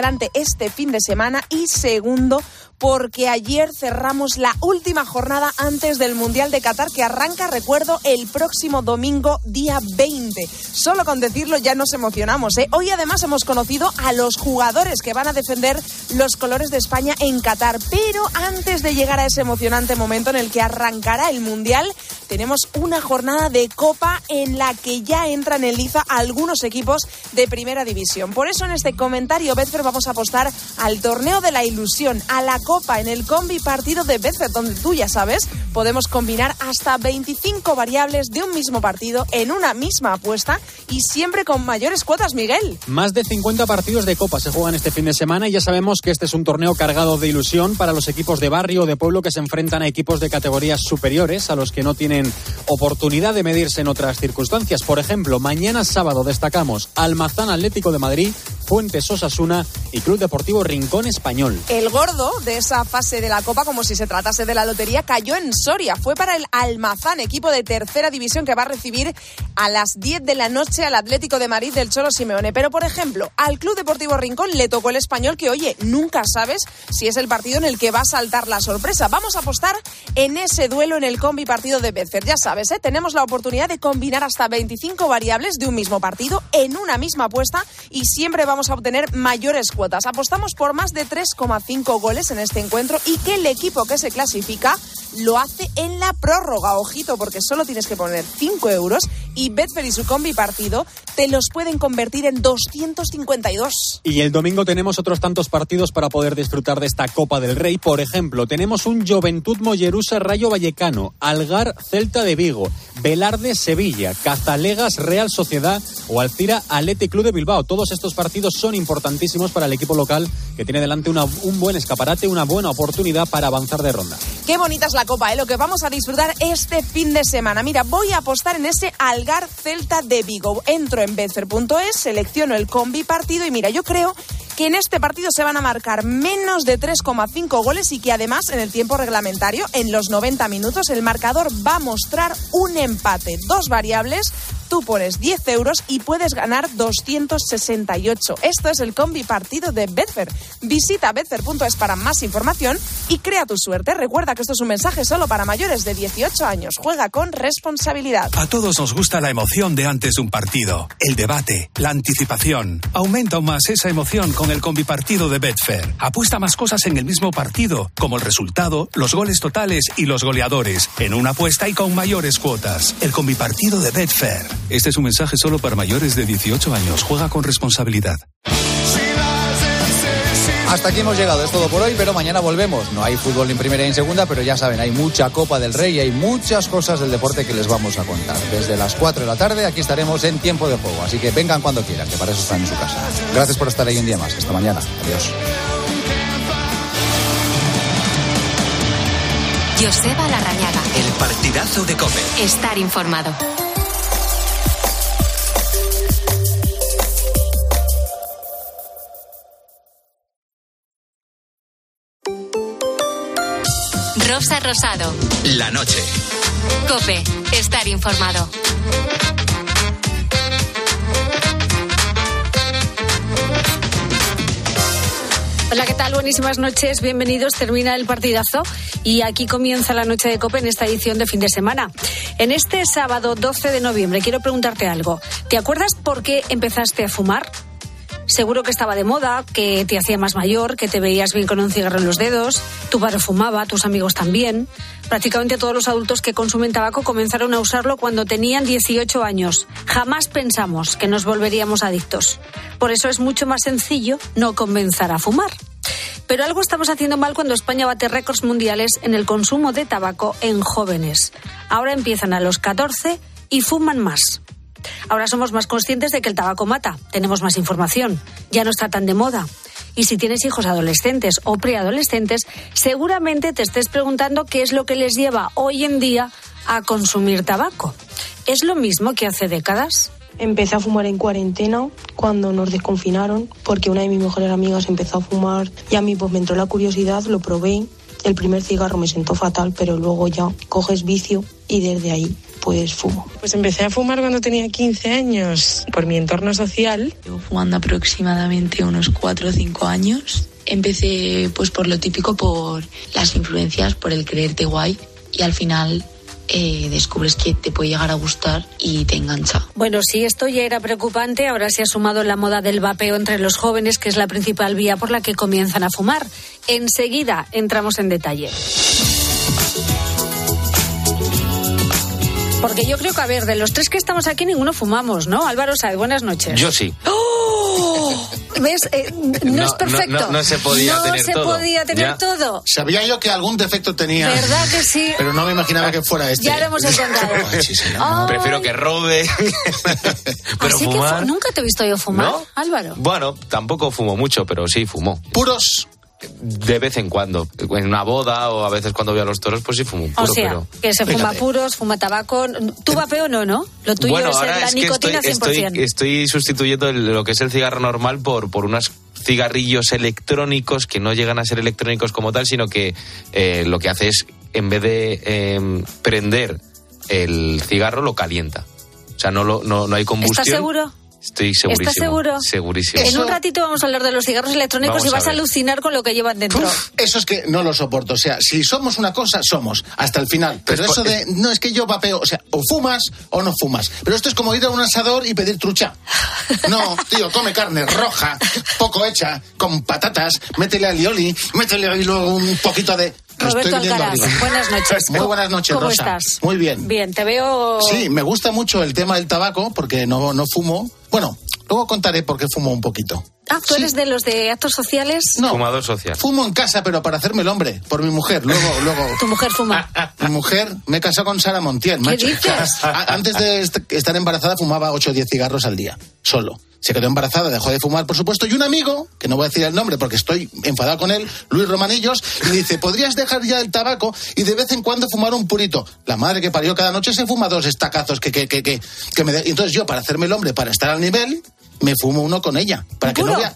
este fin de semana, y segundo porque ayer cerramos la última jornada antes del Mundial de Qatar, que arranca, recuerdo, el próximo domingo, día 20. Solo con decirlo ya nos emocionamos, ¿eh? Hoy además hemos conocido a los jugadores que van a defender los colores de España en Qatar, pero antes de llegar a ese emocionante momento en el que arrancará el Mundial, tenemos una jornada de Copa en la que ya entran en liza algunos equipos de Primera División. Por eso en este comentario Betfair vamos a apostar al torneo de la ilusión, a la Copa, en el combi partido de Betfair, donde tú ya sabes, podemos combinar hasta 25 variables de un mismo partido en una misma apuesta y siempre con mayores cuotas, Miguel. Más de 50 partidos de Copa se juegan este fin de semana y ya sabemos que este es un torneo cargado de ilusión para los equipos de barrio o de pueblo que se enfrentan a equipos de categorías superiores, a los que no tienen oportunidad de medirse en otras circunstancias. Por ejemplo, mañana sábado destacamos Almazán Atlético de Madrid, Fuentes Osasuna y Club Deportivo Rincón Español. El gordo de esa fase de la Copa, como si se tratase de la lotería, cayó en Soria. Fue para el Almazán, equipo de tercera división que va a recibir a las 10 de la noche al Atlético de Madrid del Cholo Simeone. Pero, por ejemplo, al Club Deportivo Rincón le tocó el Español, que, oye, nunca sabes si es el partido en el que va a saltar la sorpresa. Vamos a apostar en ese duelo en el combi partido de Betfair. Ya sabes, tenemos la oportunidad de combinar hasta 25 variables de un mismo partido en una misma apuesta y siempre vamos a obtener mayores cuotas. Apostamos por más de 3,5 goles en este encuentro y que el equipo que se clasifica lo hace en la prórroga. Ojito, porque solo tienes que poner 5 euros y Betfair y su combi partido te los pueden convertir en 252. Y el domingo tenemos otros tantos partidos para poder disfrutar de esta Copa del Rey. Por ejemplo, tenemos un Juventud Mollerusa Rayo Vallecano, Algar Celta de Vigo, Velarde Sevilla, Cazalegas Real Sociedad o Alcira Athletic Club de Bilbao. Todos estos partidos son importantísimos para el equipo local, que tiene delante un buen escaparate, una buena oportunidad para avanzar de ronda. Qué bonita es la Copa, lo que vamos a disfrutar este fin de semana. Mira, voy a apostar en ese Algar Celta de Vigo. Entro en betfair.es, selecciono el combi partido y mira, yo creo que en este partido se van a marcar menos de 3,5 goles y que además en el tiempo reglamentario, en los 90 minutos, el marcador va a mostrar un empate. 2 variables, tú pones 10 euros y puedes ganar 268. Esto es el combi partido de Betfair. Visita betfair.es para más información y crea tu suerte. Recuerda que esto es un mensaje solo para mayores de 18 años. Juega con responsabilidad. A todos nos gusta la emoción de antes de un partido, el debate, la anticipación. Aumenta aún más esa emoción con el combi partido de Betfair. Apuesta más cosas en el mismo partido, como el resultado, los goles totales y los goleadores, en una apuesta y con mayores cuotas. El combi partido de Betfair. Este es un mensaje solo para mayores de 18 años. Juega con responsabilidad. Hasta aquí hemos llegado, es todo por hoy, pero mañana volvemos. No hay fútbol en primera y en segunda, pero ya saben, hay mucha Copa del Rey y hay muchas cosas del deporte que les vamos a contar. Desde las 4 de la tarde aquí estaremos en Tiempo de Juego, así que vengan cuando quieran, que para eso están en su casa. Gracias por estar ahí un día más. Hasta mañana. Adiós. Joseba Larrañaga. El partidazo de COPE. Estar informado. Rosa Rosado. La noche. COPE. Estar informado. Hola, ¿qué tal? Buenísimas noches, bienvenidos. Termina el partidazo y aquí comienza la noche de COPE en esta edición de fin de semana. En este sábado 12 de noviembre quiero preguntarte algo. ¿Te acuerdas por qué empezaste a fumar? Seguro que estaba de moda, que te hacía más mayor, que te veías bien con un cigarro en los dedos. Tu padre fumaba, tus amigos también. Prácticamente todos los adultos que consumen tabaco comenzaron a usarlo cuando tenían 18 años. Jamás pensamos que nos volveríamos adictos. Por eso es mucho más sencillo no comenzar a fumar. Pero algo estamos haciendo mal cuando España bate récords mundiales en el consumo de tabaco en jóvenes. Ahora empiezan a los 14 y fuman más. Ahora somos más conscientes de que el tabaco mata, tenemos más información, ya no está tan de moda. Y si tienes hijos adolescentes o preadolescentes, seguramente te estés preguntando qué es lo que les lleva hoy en día a consumir tabaco. ¿Es lo mismo que hace décadas? Empecé a fumar en cuarentena cuando nos desconfinaron porque una de mis mejores amigas empezó a fumar y a mí pues me entró la curiosidad, lo probé El primer cigarro me sentó fatal, pero luego ya coges vicio y desde ahí pues fumo. Pues empecé a fumar cuando tenía 15 años por mi entorno social. Llevo fumando aproximadamente unos 4 o 5 años. Empecé pues por lo típico, por las influencias, por el creerte guay y al final descubres que te puede llegar a gustar y te engancha. Bueno, si esto ya era preocupante, ahora se ha sumado la moda del vapeo entre los jóvenes, que es la principal vía por la que comienzan a fumar. Enseguida entramos en detalle. Porque yo creo que, a ver, de los tres que estamos aquí, ninguno fumamos, ¿no? Álvaro Sáez, buenas noches. Yo sí. ¡Oh! ¿Ves? No es perfecto. No se podía tener todo. todo. Sabía yo que algún defecto tenía. ¿Verdad que sí? Pero no me imaginaba que fuera este. Ya lo hemos encontrado. Prefiero que robe. Pero así fumar... que nunca te he visto yo fumar, ¿no? Álvaro. Bueno, tampoco fumo mucho, pero sí fumo. ¿Puros? De vez en cuando, en una boda o a veces cuando voy a los toros, pues sí fumo un puro. O sea, pero... que se fuma puros, fuma tabaco. ¿Tú vapeo no? Lo tuyo bueno, es ahora la nicotina 100%. Estoy sustituyendo lo que es el cigarro normal por unos cigarrillos electrónicos que no llegan a ser electrónicos como tal, sino que lo que hace es, en vez de prender el cigarro, lo calienta. O sea, no hay combustión. ¿Estás seguro? Estoy segurísimo. ¿Estás seguro? Segurísimo. En un ratito vamos a hablar de los cigarros electrónicos y vas a alucinar con lo que llevan dentro. Eso es que no lo soporto. O sea, si somos una cosa, somos. Hasta el final. Pero eso de, no, es que yo vapeo. O sea, o fumas o no fumas. Pero esto es como ir a un asador y pedir trucha. No, tío, come carne roja, poco hecha, con patatas, métele alioli, métele ahí luego un poquito de... Roberto Alcaraz, buenas noches. Muy buenas noches, ¿Cómo Rosa. estás? Muy bien. Bien, te veo... Sí, me gusta mucho el tema del tabaco porque no fumo. Bueno, luego contaré por qué fumo un poquito. Ah, ¿tú eres de los de actos sociales? No, fumador social. Fumo en casa, pero para hacerme el hombre, por mi mujer. Luego... ¿Tu mujer fuma? Mi mujer, me he casado con Sara Montiel, macho. ¿Qué dices? Antes de estar embarazada fumaba 8 o 10 cigarros al día, solo. Se quedó embarazada, dejó de fumar, por supuesto, y un amigo, que no voy a decir el nombre porque estoy enfadado con él, Luis Romanillos, y dice, ¿podrías dejar ya el tabaco y de vez en cuando fumar un purito? La madre que parió, cada noche se fuma 2 estacazos que me de... Entonces yo, para hacerme el hombre, para estar al nivel, me fumo uno con ella. Para que no vea...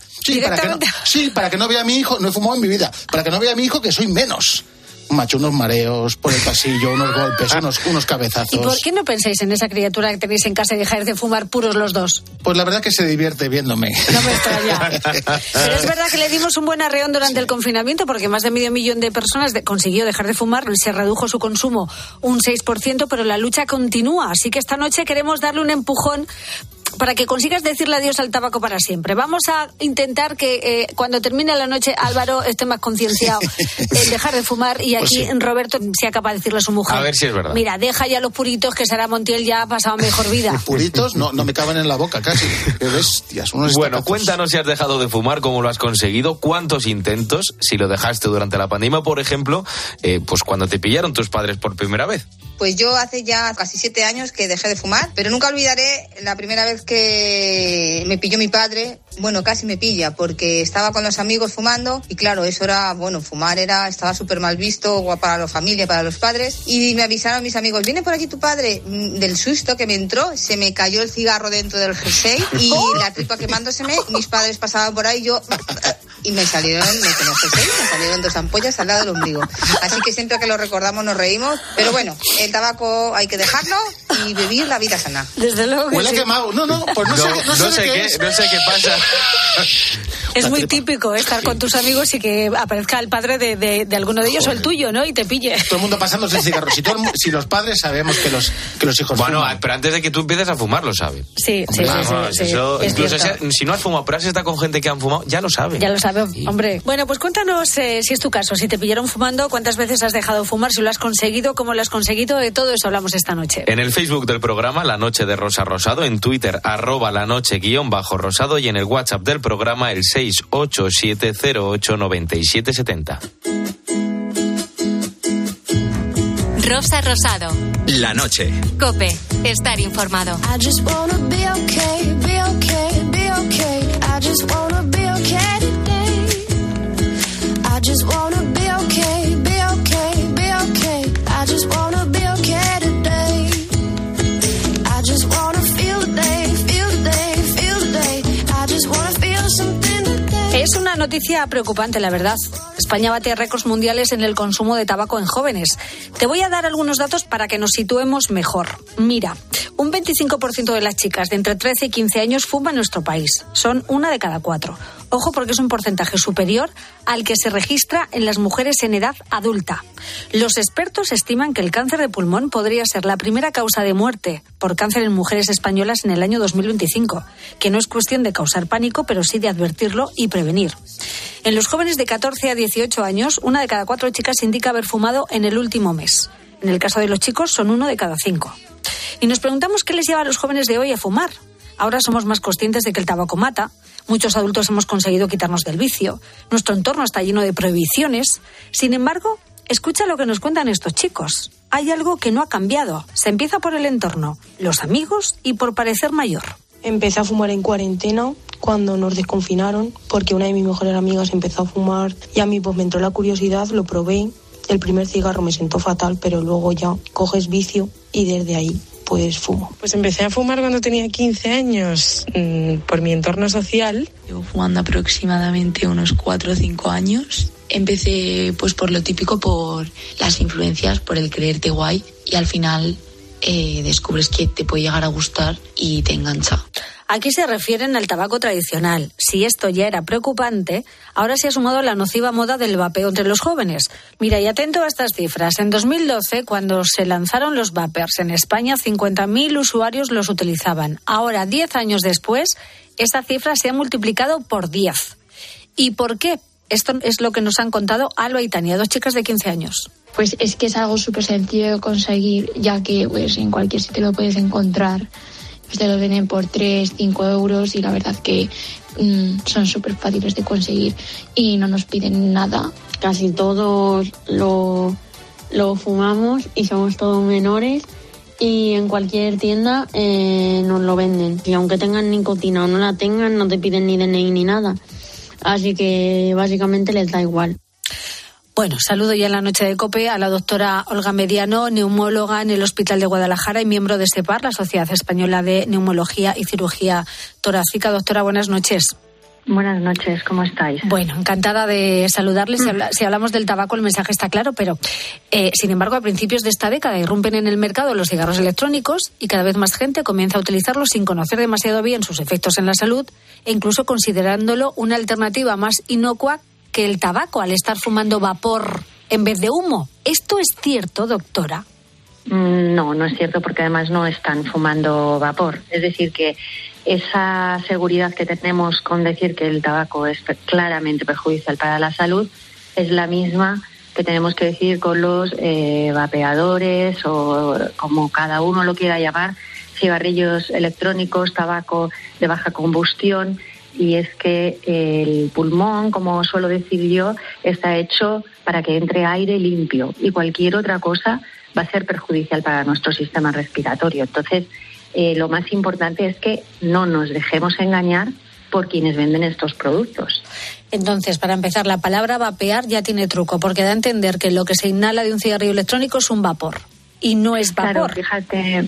para que no vea a mi hijo, no he fumado en mi vida, para que no vea a mi hijo que soy menos. Macho, unos mareos por el pasillo, unos golpes, unos cabezazos. ¿Y por qué no pensáis en esa criatura que tenéis en casa y dejáis de fumar puros los dos? Pues la verdad que se divierte viéndome. No me extraña. Pero es verdad que le dimos un buen arreón durante el confinamiento porque más de 500.000 de personas consiguió dejar de fumar, se redujo su consumo un 6%, pero la lucha continúa. Así que esta noche queremos darle un empujón para que consigas decirle adiós al tabaco para siempre. Vamos a intentar que cuando termine la noche Álvaro esté más concienciado en dejar de fumar y aquí Roberto sea capaz de decirle a su mujer. A ver si es verdad. Mira, deja ya los puritos que Sara Montiel ya ha pasado mejor vida. Los puritos no me caben en la boca casi. Qué bestias. Bueno, cuéntanos si has dejado de fumar, cómo lo has conseguido, cuántos intentos, si lo dejaste durante la pandemia, por ejemplo, pues cuando te pillaron tus padres por primera vez. Pues yo hace ya casi 7 años que dejé de fumar, pero nunca olvidaré la primera vez que me pilló mi padre. Bueno, casi me pilla, porque estaba con los amigos fumando y claro, eso era, bueno, fumar estaba súper mal visto para la familia, para los padres, y me avisaron mis amigos, ¿viene por aquí tu padre? Del susto que me entró, se me cayó el cigarro dentro del jersey y la tripa quemándoseme, mis padres pasaban por ahí, y me salieron 2 ampollas al lado del ombligo. Así que siempre que lo recordamos nos reímos, pero bueno, el tabaco hay que dejarlo y vivir la vida sana. Desde luego que huele sí. quemado. Pues no sé qué pasa. Es muy típico estar con tus amigos y que aparezca el padre de alguno de ellos. Joder. O el tuyo, ¿no? Y te pille. Todo el mundo pasándose el cigarro. Si los padres sabemos que los hijos fuman. Pero antes de que tú empieces a fumar lo sabe. Sí. Eso, incluso si no has fumado, pero has estado con gente que han fumado, ya lo sabe. Ya lo sabe, hombre. Bueno, pues cuéntanos si es tu caso, si te pillaron fumando, cuántas veces has dejado de fumar, si lo has conseguido, cómo lo has conseguido, de todo eso hablamos esta noche. En el Facebook del programa La Noche de Rosa Rosado, en Twitter @lanoche_rosado y en el WhatsApp del programa el 687089770. Rosa Rosado. La noche. COPE. Estar informado. I just wanna be okay, be okay, be okay. I just wanna be okay today. I just wanna be okay, be okay, be okay. I just wanna be okay today. I just wanna feel the day, feel the day, feel the day. I just wanna feel something today. Es una noticia preocupante, la verdad. España bate récords mundiales en el consumo de tabaco en jóvenes. Te voy a dar algunos datos para que nos situemos mejor. Mira, un 25% de las chicas de entre 13 y 15 años fuma en nuestro país. Son 1 de cada 4. Ojo, porque es un porcentaje superior al que se registra en las mujeres en edad adulta. Los expertos estiman que el cáncer de pulmón podría ser la primera causa de muerte por cáncer en mujeres españolas en el año 2025, que no es cuestión de causar pánico, pero sí de advertirlo y prevenir. En los jóvenes de 14 a 18 años, 1 de cada 4 chicas indica haber fumado en el último mes. En el caso de los chicos, son 1 de cada 5. Y nos preguntamos qué les lleva a los jóvenes de hoy a fumar. Ahora somos más conscientes de que el tabaco mata. Muchos adultos hemos conseguido quitarnos del vicio. Nuestro entorno está lleno de prohibiciones. Sin embargo, escucha lo que nos cuentan estos chicos. Hay algo que no ha cambiado. Se empieza por el entorno, los amigos y por parecer mayor. Empecé a fumar en cuarentena cuando nos desconfinaron, porque una de mis mejores amigas empezó a fumar y a mí pues me entró la curiosidad, lo probé. El primer cigarro me sentó fatal, pero luego ya coges vicio y desde ahí pues fumo. Pues empecé a fumar cuando tenía 15 años, por mi entorno social. Llevo fumando aproximadamente unos 4 o 5 años. Empecé pues por lo típico, por las influencias, por el creerte guay, y al final descubres que te puede llegar a gustar y te engancha. Aquí se refieren al tabaco tradicional. Si esto ya era preocupante, ahora se ha sumado la nociva moda del vapeo entre los jóvenes. Mira, y atento a estas cifras. En 2012, cuando se lanzaron los vapers en España, 50.000 usuarios los utilizaban. Ahora, 10 años después, esa cifra se ha multiplicado por 10. ¿Y por qué? Esto es lo que nos han contado Alba y Tania, 2 chicas de 15 años. Pues es que es algo súper sencillo de conseguir, ya que pues en cualquier sitio lo puedes encontrar. Pues te lo venden por 3, 5 euros y la verdad que son súper fáciles de conseguir y no nos piden nada. Casi todos lo fumamos y somos todos menores y en cualquier tienda nos lo venden. Y aunque tengan nicotina o no la tengan, no te piden ni DNI ni nada. Así que básicamente les da igual. Bueno, saludo ya en la noche de COPE a la doctora Olga Mediano, neumóloga en el Hospital de Guadalajara y miembro de SEPAR, la Sociedad Española de Neumología y Cirugía Torácica. Doctora, buenas noches. Buenas noches, ¿cómo estáis? Bueno, encantada de saludarles. Si hablamos del tabaco, el mensaje está claro, pero sin embargo, a principios de esta década irrumpen en el mercado los cigarros electrónicos y cada vez más gente comienza a utilizarlos sin conocer demasiado bien sus efectos en la salud e incluso considerándolo una alternativa más inocua que el tabaco al estar fumando vapor en vez de humo. ¿Esto es cierto, doctora? No, no es cierto, porque además no están fumando vapor. Es decir, que esa seguridad que tenemos con decir que el tabaco es claramente perjudicial para la salud es la misma que tenemos que decir con los vapeadores o como cada uno lo quiera llamar, cigarrillos electrónicos, tabaco de baja combustión. Y es que el pulmón, como suelo decir yo, está hecho para que entre aire limpio y cualquier otra cosa va a ser perjudicial para nuestro sistema respiratorio. Entonces, lo más importante es que no nos dejemos engañar por quienes venden estos productos. Entonces, para empezar, la palabra vapear ya tiene truco, porque da a entender que lo que se inhala de un cigarrillo electrónico es un vapor y no es vapor. Claro,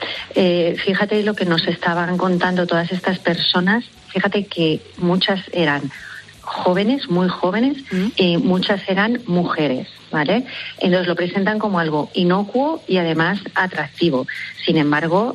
fíjate lo que nos estaban contando todas estas personas. Fíjate que muchas eran jóvenes, muy jóvenes, y muchas eran mujeres, ¿vale? Entonces lo presentan como algo inocuo y además atractivo. Sin embargo,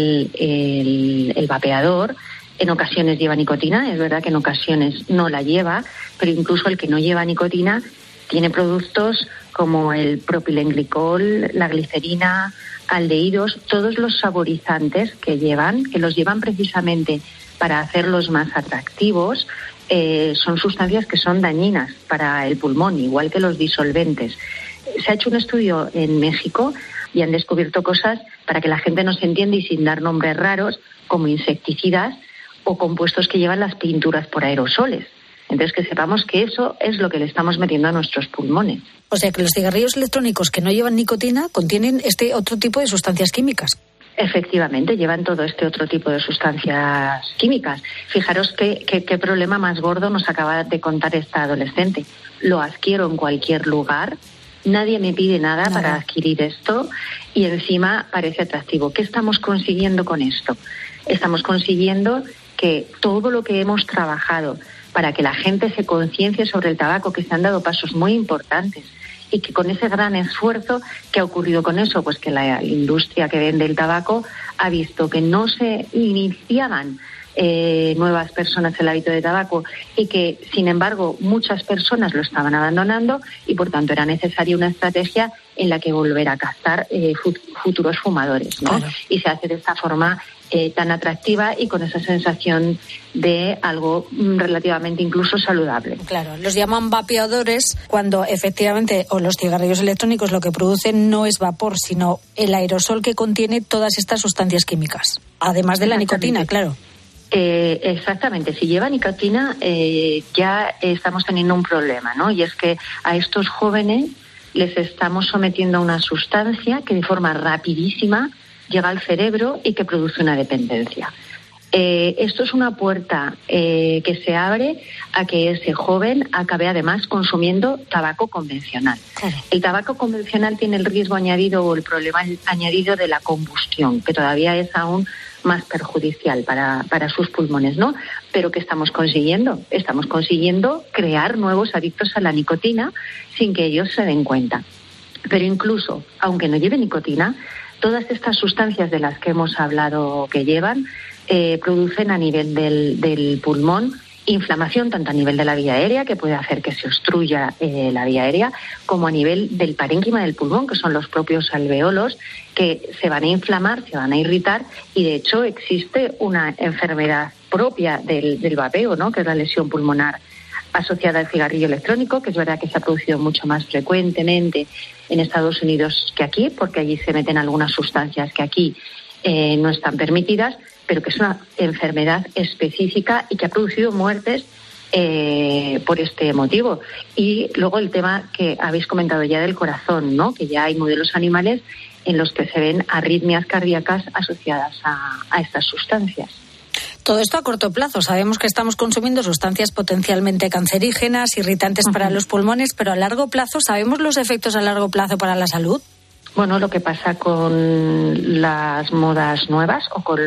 el vapeador en ocasiones lleva nicotina, es verdad que en ocasiones no la lleva, pero incluso el que no lleva nicotina tiene productos como el propilenglicol, la glicerina, aldehídos, todos los saborizantes que los llevan precisamente para hacerlos más atractivos, son sustancias que son dañinas para el pulmón, igual que los disolventes. Se ha hecho un estudio en México y han descubierto cosas para que la gente no se entienda y sin dar nombres raros, como insecticidas o compuestos que llevan las pinturas por aerosoles. Entonces, que sepamos que eso es lo que le estamos metiendo a nuestros pulmones. O sea, que los cigarrillos electrónicos que no llevan nicotina contienen este otro tipo de sustancias químicas. Efectivamente, llevan todo este otro tipo de sustancias químicas. Fijaros qué problema más gordo nos acaba de contar esta adolescente. Lo adquiero en cualquier lugar, nadie me pide nada para adquirir esto y encima parece atractivo. ¿Qué estamos consiguiendo con esto? Estamos consiguiendo que todo lo que hemos trabajado para que la gente se conciencie sobre el tabaco, que se han dado pasos muy importantes. Y que con ese gran esfuerzo, ¿qué ha ocurrido con eso? Pues que la industria que vende el tabaco ha visto que no se iniciaban nuevas personas el hábito de tabaco y que, sin embargo, muchas personas lo estaban abandonando y, por tanto, era necesaria una estrategia en la que volver a captar futuros fumadores, ¿no? Claro. Y se hace de esta forma tan atractiva y con esa sensación de algo relativamente incluso saludable. Claro, los llaman vapeadores cuando efectivamente, o los cigarrillos electrónicos, lo que producen no es vapor, sino el aerosol que contiene todas estas sustancias químicas, además de la nicotina, claro. Exactamente, si lleva nicotina ya estamos teniendo un problema, ¿no? Y es que a estos jóvenes les estamos sometiendo a una sustancia que de forma rapidísima llega al cerebro y que produce una dependencia. Esto es una puerta que se abre a que ese joven acabe además consumiendo tabaco convencional. Claro. El tabaco convencional tiene el riesgo añadido o el problema añadido de la combustión, que todavía es aún más perjudicial para sus pulmones, ¿no? Pero ¿qué estamos consiguiendo? Estamos consiguiendo crear nuevos adictos a la nicotina sin que ellos se den cuenta. Pero incluso, aunque no lleve nicotina, todas estas sustancias de las que hemos hablado que llevan producen a nivel del pulmón inflamación tanto a nivel de la vía aérea, que puede hacer que se obstruya la vía aérea, como a nivel del parénquima del pulmón, que son los propios alveolos, que se van a inflamar, se van a irritar, y de hecho existe una enfermedad propia del vapeo, ¿no?, que es la lesión pulmonar asociada al cigarrillo electrónico, que es verdad que se ha producido mucho más frecuentemente en Estados Unidos que aquí, porque allí se meten algunas sustancias que aquí no están permitidas, pero que es una enfermedad específica y que ha producido muertes por este motivo. Y luego el tema que habéis comentado ya del corazón, ¿no?, que ya hay modelos animales en los que se ven arritmias cardíacas asociadas a estas sustancias. Todo esto a corto plazo. Sabemos que estamos consumiendo sustancias potencialmente cancerígenas, irritantes para los pulmones, pero a largo plazo, ¿sabemos los efectos a largo plazo para la salud? Bueno, lo que pasa con las modas nuevas o con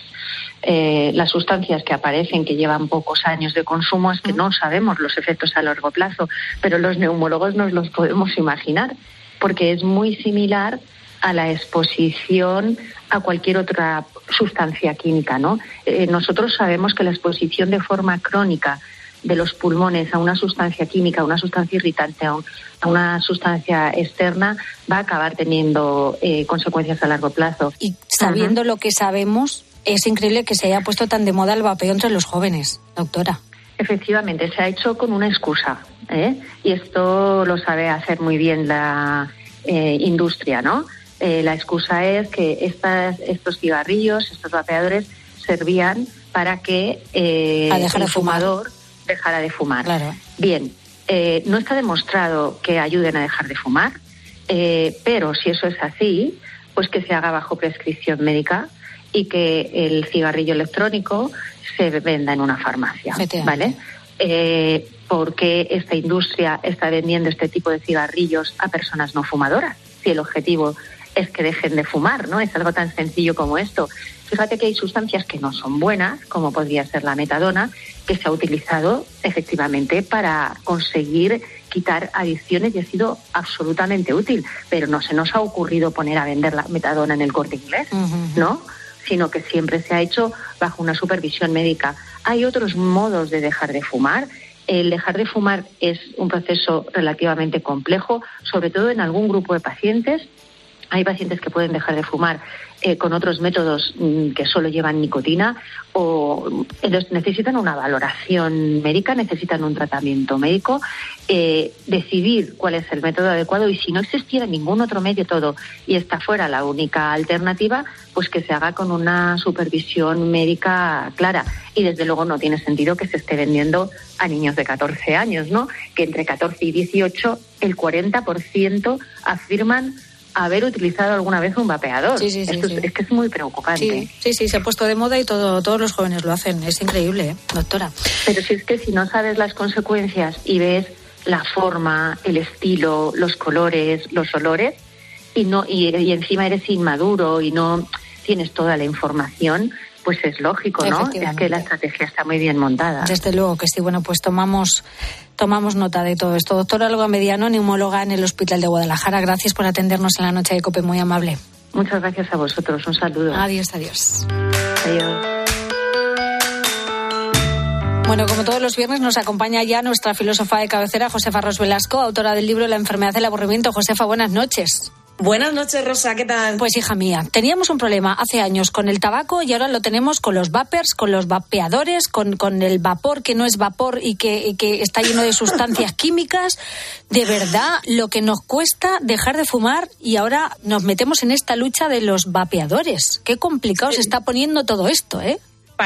las sustancias que aparecen, que llevan pocos años de consumo, es que no sabemos los efectos a largo plazo, pero los neumólogos nos los podemos imaginar, porque es muy similar a la exposición a cualquier otra sustancia química, ¿no? Nosotros sabemos que la exposición de forma crónica de los pulmones a una sustancia química, a una sustancia irritante, a una sustancia externa, va a acabar teniendo consecuencias a largo plazo. Y sabiendo lo que sabemos, es increíble que se haya puesto tan de moda el vapeo entre los jóvenes, doctora. Efectivamente, se ha hecho con una excusa, y esto lo sabe hacer muy bien la industria, ¿no? La excusa es que estos cigarrillos, estos vapeadores, servían para que el fumador dejara de fumar. Claro. Bien, no está demostrado que ayuden a dejar de fumar, pero si eso es así, pues que se haga bajo prescripción médica y que el cigarrillo electrónico se venda en una farmacia, ¿vale? Porque esta industria está vendiendo este tipo de cigarrillos a personas no fumadoras, si el objetivo es que dejen de fumar, ¿no? Es algo tan sencillo como esto. Fíjate que hay sustancias que no son buenas, como podría ser la metadona, que se ha utilizado efectivamente para conseguir quitar adicciones y ha sido absolutamente útil, pero no se nos ha ocurrido poner a vender la metadona en el Corte Inglés, ¿no?, sino que siempre se ha hecho bajo una supervisión médica. Hay otros modos de dejar de fumar. El dejar de fumar es un proceso relativamente complejo, sobre todo en algún grupo de pacientes. Hay pacientes que pueden dejar de fumar con otros métodos que solo llevan nicotina, o entonces necesitan una valoración médica, necesitan un tratamiento médico, decidir cuál es el método adecuado, y si no existiera ningún otro método y esta fuera la única alternativa, pues que se haga con una supervisión médica clara. Y desde luego no tiene sentido que se esté vendiendo a niños de 14 años, ¿no? Que entre 14 y 18 el 40% afirman haber utilizado alguna vez un vapeador. Sí. Es que es muy preocupante. Sí, se ha puesto de moda y todos los jóvenes lo hacen. Es increíble, doctora. Pero si es que si no sabes las consecuencias y ves la forma, el estilo, los colores, los olores, y encima eres inmaduro y no tienes toda la información, pues es lógico, ¿no? Es que la estrategia está muy bien montada. Desde luego que sí. Bueno, pues tomamos nota de todo esto. Doctora Olga Mediano, neumóloga en el Hospital de Guadalajara, gracias por atendernos en la noche de COPE, muy amable. Muchas gracias a vosotros, un saludo. Adiós, adiós. Adiós. Bueno, como todos los viernes nos acompaña ya nuestra filósofa de cabecera, Josefa Ros Velasco, autora del libro La enfermedad del aburrimiento. Josefa, buenas noches. Buenas noches, Rosa, ¿qué tal? Pues hija mía, teníamos un problema hace años con el tabaco y ahora lo tenemos con los vapers, con los vapeadores, con el vapor que no es vapor y que está lleno de sustancias químicas. De verdad, lo que nos cuesta dejar de fumar, y ahora nos metemos en esta lucha de los vapeadores. Qué complicado se está poniendo todo esto, ¿eh?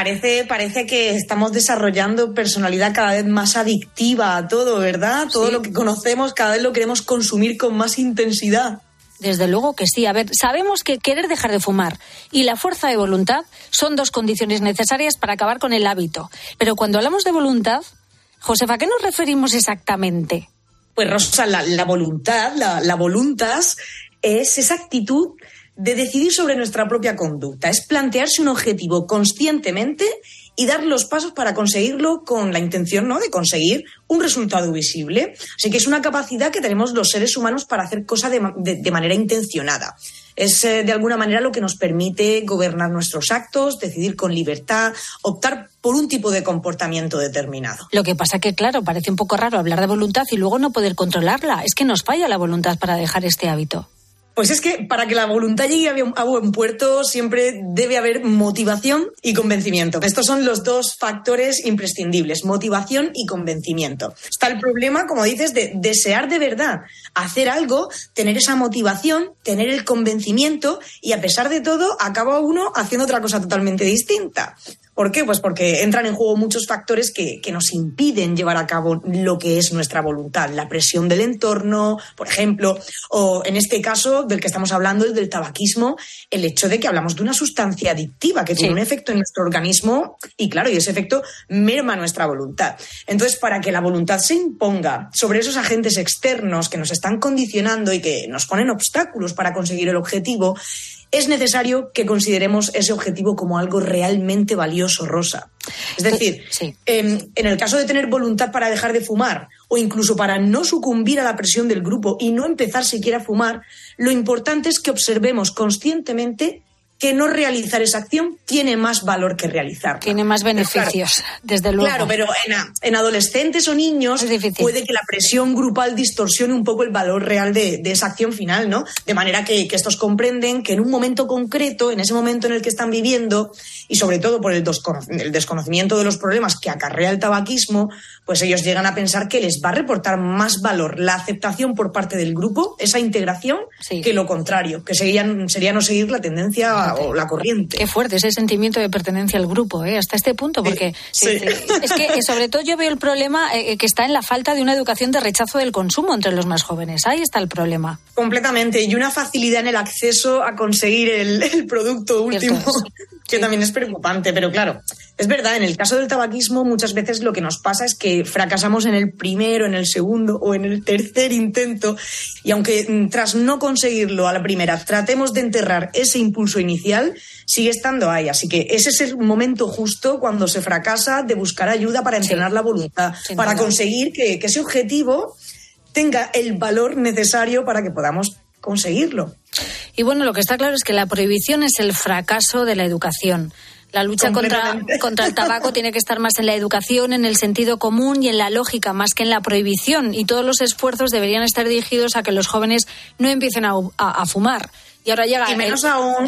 Parece que estamos desarrollando personalidad cada vez más adictiva a todo, ¿verdad? Todo lo que conocemos cada vez lo queremos consumir con más intensidad. Desde luego que sí. A ver, sabemos que querer dejar de fumar y la fuerza de voluntad son dos condiciones necesarias para acabar con el hábito. Pero cuando hablamos de voluntad, Josefa, ¿a qué nos referimos exactamente? Pues Rosa, la voluntad, la voluntas, es esa actitud de decidir sobre nuestra propia conducta. Es plantearse un objetivo conscientemente y dar los pasos para conseguirlo con la intención, ¿no?, de conseguir un resultado visible. Así que es una capacidad que tenemos los seres humanos para hacer cosas de manera intencionada. Es de alguna manera lo que nos permite gobernar nuestros actos, decidir con libertad, optar por un tipo de comportamiento determinado. Lo que pasa que, claro, parece un poco raro hablar de voluntad y luego no poder controlarla. Es que nos falla la voluntad para dejar este hábito. Pues es que para que la voluntad llegue a buen puerto siempre debe haber motivación y convencimiento. Estos son los dos factores imprescindibles, motivación y convencimiento. Está el problema, como dices, de desear de verdad hacer algo, tener esa motivación, tener el convencimiento y a pesar de todo acaba uno haciendo otra cosa totalmente distinta. ¿Por qué? Pues porque entran en juego muchos factores que nos impiden llevar a cabo lo que es nuestra voluntad. La presión del entorno, por ejemplo, o en este caso del que estamos hablando, el del tabaquismo, el hecho de que hablamos de una sustancia adictiva que tiene un efecto en nuestro organismo y, claro, y ese efecto merma nuestra voluntad. Entonces, para que la voluntad se imponga sobre esos agentes externos que nos están condicionando y que nos ponen obstáculos para conseguir el objetivo, es necesario que consideremos ese objetivo como algo realmente valioso, Rosa. Es decir, en el caso de tener voluntad para dejar de fumar o incluso para no sucumbir a la presión del grupo y no empezar siquiera a fumar, lo importante es que observemos conscientemente que no realizar esa acción tiene más valor que realizarla. Tiene más beneficios, claro, desde luego. Claro, pero en adolescentes o niños puede que la presión grupal distorsione un poco el valor real de esa acción final, ¿no? De manera que estos comprenden que en un momento concreto, en ese momento en el que están viviendo, y sobre todo por el desconocimiento de los problemas que acarrea el tabaquismo, pues ellos llegan a pensar que les va a reportar más valor la aceptación por parte del grupo, esa integración, que lo contrario, que sería no seguir la tendencia o la corriente. Qué fuerte ese sentimiento de pertenencia al grupo, hasta este punto, porque es que sobre todo yo veo el problema que está en la falta de una educación de rechazo del consumo entre los más jóvenes. Ahí está el problema. Completamente, y una facilidad en el acceso a conseguir el producto último, que también es preocupante, pero claro, es verdad, en el caso del tabaquismo muchas veces lo que nos pasa es que fracasamos en el primero, en el segundo o en el tercer intento, y aunque tras no conseguirlo a la primera tratemos de enterrar ese impulso inicial, sigue estando ahí. Así que ese es el momento justo cuando se fracasa de buscar ayuda para entrenar la voluntad, para conseguir que ese objetivo tenga el valor necesario para que podamos conseguirlo. Y bueno, lo que está claro es que la prohibición es el fracaso de la educación. La lucha contra el tabaco tiene que estar más en la educación, en el sentido común y en la lógica, más que en la prohibición. Y todos los esfuerzos deberían estar dirigidos a que los jóvenes no empiecen a fumar. Y ahora llega y menos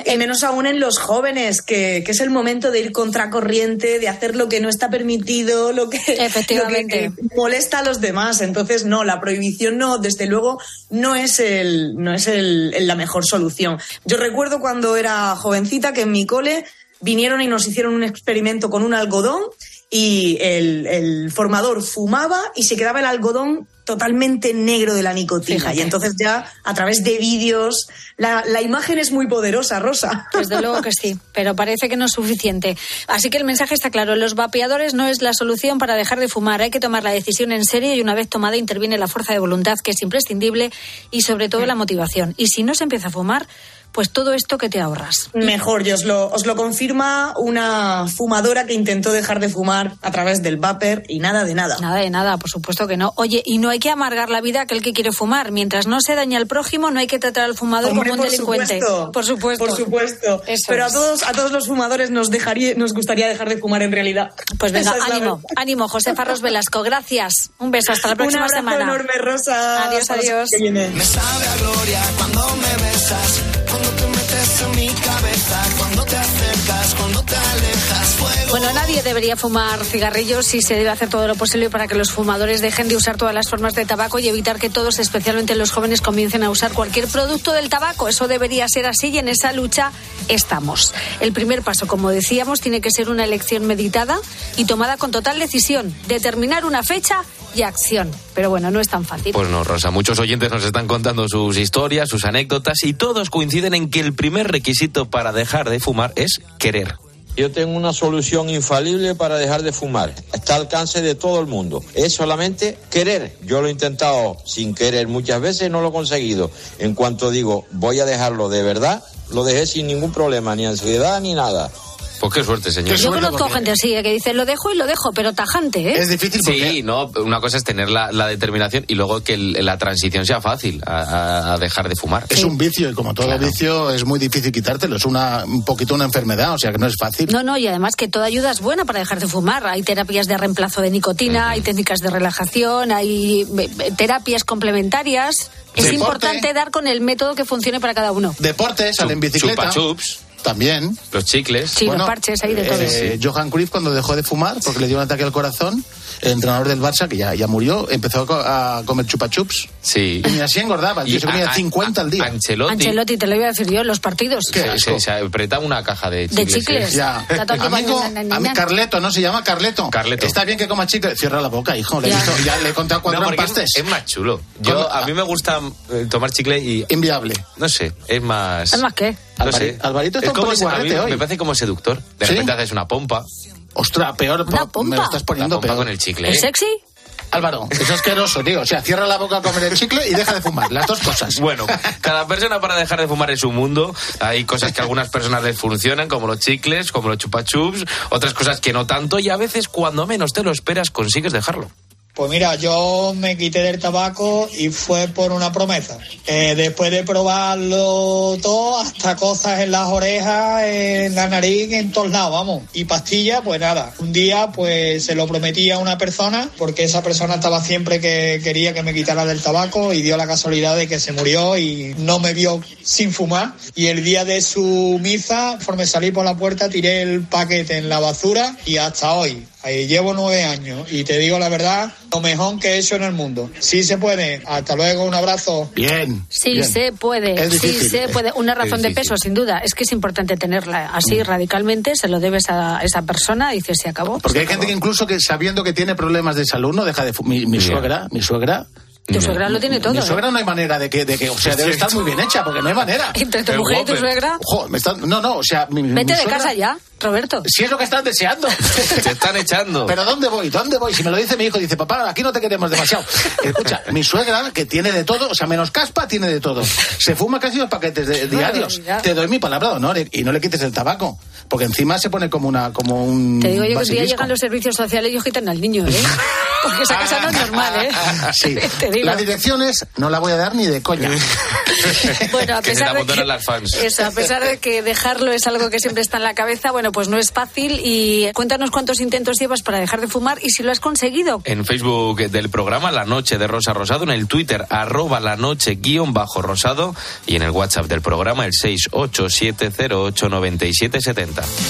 aún en los jóvenes, que es el momento de ir contracorriente, de hacer lo que no está permitido, lo que molesta a los demás. Entonces, no, la prohibición no, desde luego, no es la mejor solución. Yo recuerdo cuando era jovencita que en mi cole vinieron y nos hicieron un experimento con un algodón y el formador fumaba y se quedaba el algodón totalmente negro de la nicotina. Fíjate. Y entonces ya a través de vídeos la imagen es muy poderosa, Rosa. Desde luego que sí, pero parece que no es suficiente. Así que el mensaje está claro, los vapeadores no es la solución para dejar de fumar, hay que tomar la decisión en serio y una vez tomada interviene la fuerza de voluntad, que es imprescindible, y sobre todo la motivación. Y si no se empieza a fumar, pues todo esto que te ahorras. Mejor, y os lo confirma una fumadora que intentó dejar de fumar a través del vapor y nada de nada. Nada de nada, por supuesto que no. Oye, y no hay que amargar la vida a aquel que quiere fumar. Mientras no se dañe al prójimo, no hay que tratar al fumador como un delincuente. Por supuesto. Pero a todos los fumadores nos gustaría dejar de fumar en realidad. Pues venga, ánimo, Josefa Ros Velasco, gracias. Un beso, hasta la próxima semana. Un abrazo enorme, Rosa. Adiós. Me sabe a gloria cuando me besas, cuando te metes en mi cabeza, cuando te acercas, cuando te alejas, fuego. Bueno, nadie debería fumar cigarrillos y se debe hacer todo lo posible para que los fumadores dejen de usar todas las formas de tabaco y evitar que todos, especialmente los jóvenes, comiencen a usar cualquier producto del tabaco. Eso debería ser así y en esa lucha estamos. El primer paso, como decíamos, tiene que ser una elección meditada y tomada con total decisión, determinar una fecha y acción. Pero bueno, no es tan fácil. Pues no, Rosa, muchos oyentes nos están contando sus historias, sus anécdotas y todos coinciden en que el primer requisito para dejar de fumar es querer. Yo tengo una solución infalible para dejar de fumar. Está al alcance de todo el mundo. Es solamente querer. Yo lo he intentado sin querer muchas veces y no lo he conseguido. En cuanto digo, voy a dejarlo de verdad, lo dejé sin ningún problema, ni ansiedad ni nada. Pues qué suerte, señor. Yo conozco gente así, que dice, lo dejo y lo dejo, pero tajante, ¿eh? Es difícil porque... Sí, no, una cosa es tener la determinación y luego que la transición sea fácil a dejar de fumar. Es un vicio y como todo vicio es muy difícil quitártelo, es un poquito una enfermedad, o sea que no es fácil. No, y además que toda ayuda es buena para dejar de fumar. Hay terapias de reemplazo de nicotina, hay técnicas de relajación, hay terapias complementarias. Es importante dar con el método que funcione para cada uno. Deporte, sale en bicicleta. Chupa-chups. También. Los chicles. Sí, los parches, hay de todo. Johan Cruyff, cuando dejó de fumar, porque le dio un ataque al corazón, el entrenador del Barça, que ya murió, empezó a comer chupa-chups. Sí. Y así engordaba, el tío se comía 50 al día. Ancelotti, te lo iba a decir yo, los partidos. Se apretaba una caja de chicles. De chicles. Ya. A mí Carleto, ¿no? Se llama Carleto. Está bien que coma chicles. Cierra la boca, hijo. Le he contado 4 empastes. Es más chulo. A mí me gusta tomar chicle y... Inviable. No sé, es más... ¿Es más qué? No sé. Alvarito está un poco guarrete hoy. Me parece como seductor. De repente haces una pompa. Ostras, peor. ¿Una pompa? Me lo estás poniendo peor. Con el chicle. ¿Es sexy? Álvaro, es asqueroso, tío. O sea, cierra la boca a comer el chicle y deja de fumar. Las dos cosas. Bueno, cada persona para dejar de fumar es un mundo. Hay cosas que a algunas personas les funcionan, como los chicles, como los chupa-chups. Otras cosas que no tanto. Y a veces, cuando menos te lo esperas, consigues dejarlo. Pues mira, yo me quité del tabaco y fue por una promesa. Después de probarlo todo, hasta cosas en las orejas, en la nariz, en todos lados, vamos. Y pastillas, pues nada. Un día, pues se lo prometí a una persona, porque esa persona estaba siempre que quería que me quitara del tabaco y dio la casualidad de que se murió y no me vio sin fumar. Y el día de su misa, conforme salí por la puerta, tiré el paquete en la basura y hasta hoy. Ahí llevo 9 años y te digo la verdad, lo mejor que he hecho en el mundo. Sí se puede. Hasta luego, un abrazo. Bien. Sí bien. se puede. Sí se puede. Una razón de peso, sin duda. Es que es importante tenerla así radicalmente. Se lo debes a esa persona. Dices, se acabó. Porque hay gente que incluso que sabiendo que tiene problemas de salud no deja de fumar. Mi suegra. Tu suegra lo tiene todo. Mi suegra no hay manera de que o sea, debe estar muy bien hecha, porque no hay manera. ¿Entre tu mujer y tu suegra? Ojo, o sea... Vete de suegra, casa ya, Roberto. Si es lo que están deseando. Te están echando. Pero ¿dónde voy? Si me lo dice mi hijo, dice, papá, aquí no te queremos demasiado. Escucha, mi suegra, que tiene de todo, o sea, menos caspa, tiene de todo. Se fuma casi 2 paquetes diarios. Te doy mi palabra de honor y no le quites el tabaco. Porque encima se pone como un Te digo yo que un día basilisco. llegan los servicios sociales y quitan al niño, ¿eh? Porque esa casa no es normal, ¿eh? Sí. Te digo. La dirección no la voy a dar ni de coña. Bueno, a pesar de que, las fans. Eso, a pesar de que dejarlo es algo que siempre está en la cabeza, bueno, pues no es fácil. Y cuéntanos cuántos intentos llevas para dejar de fumar y si lo has conseguido. En Facebook del programa La Noche de Rosa Rosado, en el Twitter @lanoche_rosado y en el WhatsApp del programa el 687089770.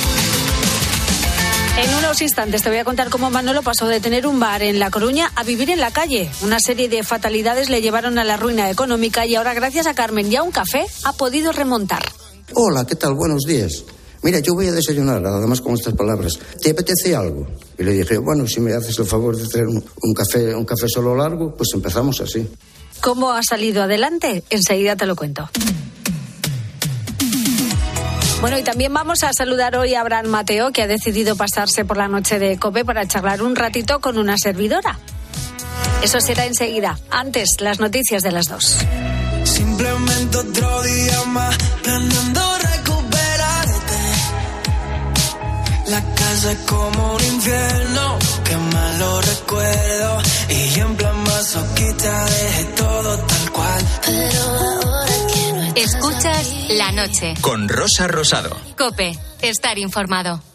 En unos instantes te voy a contar cómo Manolo pasó de tener un bar en La Coruña a vivir en la calle. Una serie de fatalidades le llevaron a la ruina económica y ahora, gracias a Carmen y a un café, ha podido remontar. Hola, ¿qué tal? Buenos días. Mira, yo voy a desayunar, además con estas palabras. ¿Te apetece algo? Y le dije, bueno, si me haces el favor de traer un café solo largo, pues empezamos así. ¿Cómo ha salido adelante? Enseguida te lo cuento. Bueno, y también vamos a saludar hoy a Abraham Mateo, que ha decidido pasarse por la noche de COPE para charlar un ratito con una servidora. Eso será enseguida. Antes, las noticias de las 2. Simplemente otro día más, planeando recuperarte. La casa es como un infierno, qué malo recuerdo. Y en plan masoquista dejé todo tal cual. Pero ahora que no estás Escuchas La Noche. Con Rosa Rosado. COPE. Estar informado.